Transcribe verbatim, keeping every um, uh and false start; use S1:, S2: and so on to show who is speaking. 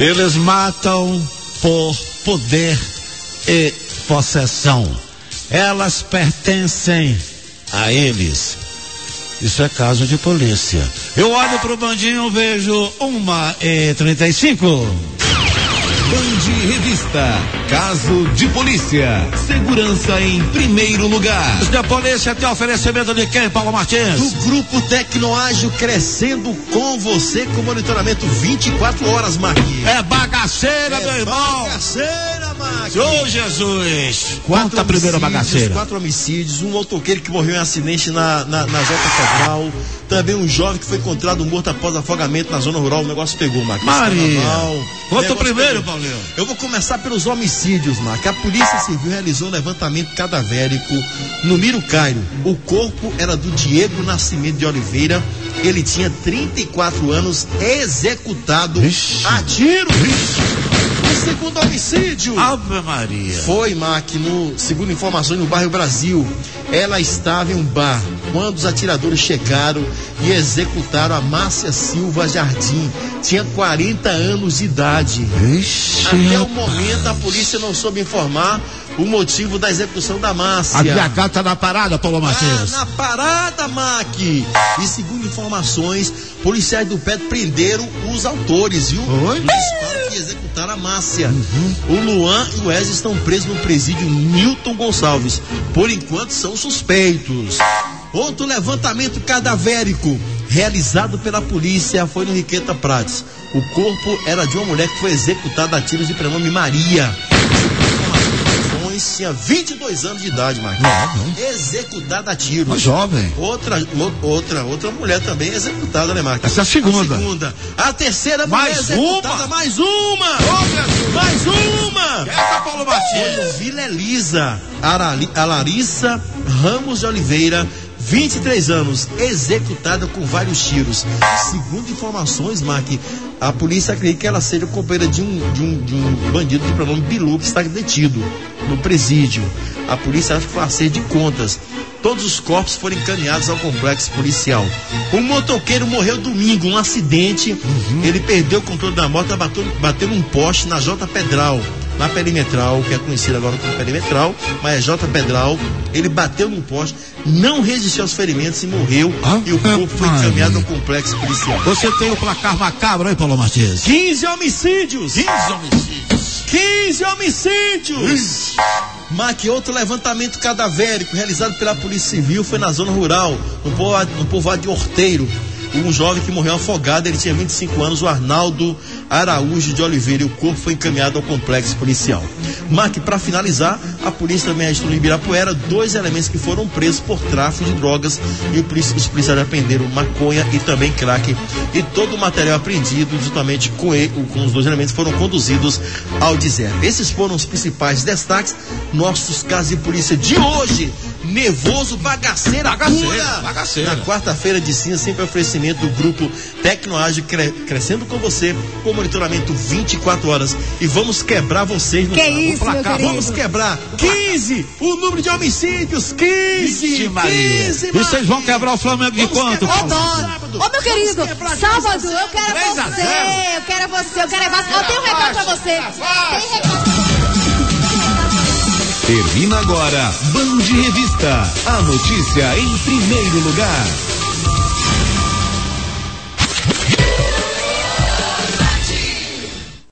S1: Eles matam por poder e possessão. Elas pertencem a eles. Isso é caso de polícia. Eu olho pro bandinho, vejo uma e trinta e cinco.
S2: Band Revista, caso de polícia, segurança em primeiro lugar.
S1: Da polícia tem oferecimento de quem, Paulo Martins?
S3: Do Grupo Tecnoágil, crescendo com você, com monitoramento vinte e quatro horas, Marquinhos.
S1: É bagaceira,
S3: é
S1: meu irmão.
S3: Bagaceira, Marquinhos.
S1: Ô, Jesus.
S3: Quatro
S1: Conta a primeira bagaceira.
S3: Quatro homicídios, um motoqueiro que morreu em acidente na, na, na Jota Federal. Também um jovem que foi encontrado morto após afogamento na zona rural. O negócio pegou, Marquinhos.
S1: Maria. Conta o primeiro, pegou. Paulinho.
S3: Eu vou começar pelos homicídios, Marquinhos. A Polícia Civil realizou um levantamento cadavérico no Miro Cairo. O corpo era do Diego Nascimento de Oliveira. Ele tinha trinta e quatro anos, executado Ixi. a tiro. O segundo homicídio.
S1: Ave Maria.
S3: Foi, Mark, no, segundo informações, no bairro Brasil. Ela estava em um bar quando os atiradores chegaram e executaram a Márcia Silva Jardim. Tinha quarenta anos de idade.
S1: Ixi.
S3: Até o momento a polícia não soube informar o motivo da execução da Márcia.
S1: A B H tá na parada, Paulo Martins.
S3: Ah, na parada, Mac. E segundo informações, policiais do P E T prenderam os autores, viu?
S1: Oi?
S3: Os disparos que executaram a Márcia. Uhum. O Luan e o Wesley estão presos no presídio Newton Gonçalves. Por enquanto são suspeitos. Outro levantamento cadavérico realizado pela polícia foi no Riqueta Prates. O corpo era de uma mulher que foi executada a tiros de prenome Maria. Tinha vinte e dois anos de idade, Marquinhos. Executada a tiros.
S1: Uma jovem.
S3: Outra, outra, outra mulher também executada, né, Marquinhos?
S1: Essa é a segunda.
S3: A segunda. A terceira mulher
S1: mais
S3: executada.
S1: Uma?
S3: Mais uma.
S1: Oh,
S3: mais uma.
S1: Eita, Paulo Martins.
S3: Vila Elisa. A Larissa Ramos de Oliveira, vinte e três anos, executada com vários tiros. Segundo informações, Mark, a polícia acredita que ela seja companheira de um, de um, de um bandido de pronome Bilu que está detido no presídio. A polícia acha que foi acerto de contas. Todos os corpos foram encaminhados ao complexo policial. Um motoqueiro morreu domingo, um acidente. Uhum. Ele perdeu o controle da moto, bateu, bateu num poste na Jota Pedral, na Perimetral, que é conhecida agora como Perimetral, mas é Jota Pedral. Ele bateu num poste, não resistiu aos ferimentos e morreu. Ah, e o corpo foi encaminhado ao complexo policial.
S1: Você tem o placar macabro aí, Paulo Martins?
S3: quinze homicídios!
S1: quinze homicídios!
S3: quinze homicídios! Mac, outro levantamento cadavérico realizado pela Polícia Civil foi na zona rural, no povoado, no povoado de Horteiro. Um jovem que morreu afogado, ele tinha vinte e cinco anos, o Arnaldo Araújo de Oliveira, e o corpo foi encaminhado ao complexo policial. Mark, para finalizar, a polícia também registrou em Ibirapuera dois elementos que foram presos por tráfico de drogas, e os policiais apreenderam maconha e também crack, e todo o material apreendido juntamente com, ele, com os dois elementos foram conduzidos ao D zero. Esses foram os principais destaques, nossos casos de polícia de hoje. Nervoso, bagaceira,
S1: bagaceira,
S3: pura.
S1: bagaceira.
S3: Na quarta-feira de cinza, sempre oferecimento do grupo Tecnoágil, cre- crescendo com você, com monitoramento vinte e quatro horas. E vamos quebrar vocês no,
S4: que
S3: no
S4: isso,
S3: placar. Vamos quebrar quinze, o número de homicídios, quinze, quinze.
S1: E vocês vão quebrar o Flamengo de quanto?
S4: Ô, meu querido, sábado, eu quero você, eu quero você, eu quero você. Eu tenho um recado pra você. Tem recado.
S2: Termina agora Band Revista, a notícia em primeiro lugar.